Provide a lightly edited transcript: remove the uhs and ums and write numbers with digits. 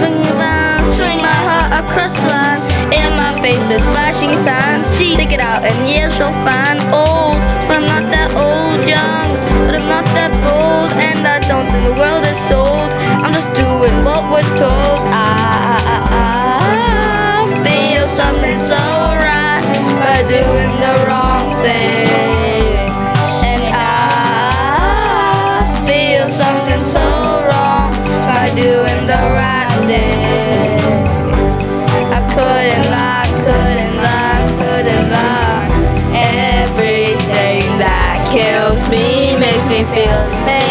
swinging round, swing my heart across the line. In my face is flashing signs. Stick it out and years so fine. Old, but I'm not that old. Young, but I'm not that bold. And I don't think the world is sold. I'm just doing what we're told. I feel something so right by doing the wrong thing. And I feel something so wrong by doing the right thing. I couldn't lie, couldn't lie, couldn't lie. Everything that kills me makes me feel